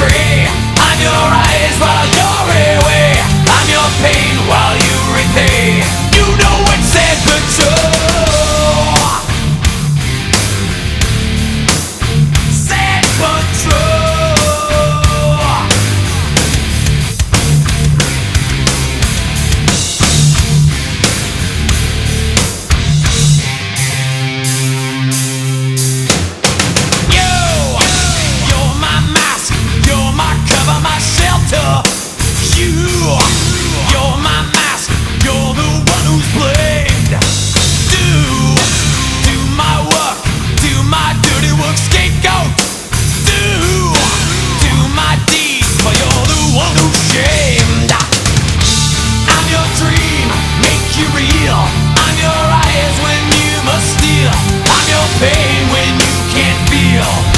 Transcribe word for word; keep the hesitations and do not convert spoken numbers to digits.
tree. I'm your eyes while you're away. I'm your pain while you repay. You know it's sad but true. Sad but true. You're my mask, you're the one who's blamed. Do, do my work, do my dirty work, scapegoat. Do, do my deeds, but you're the one who's shamed. I'm your dream, make you real. I'm your eyes when you must steal. I'm your pain when you can't feel.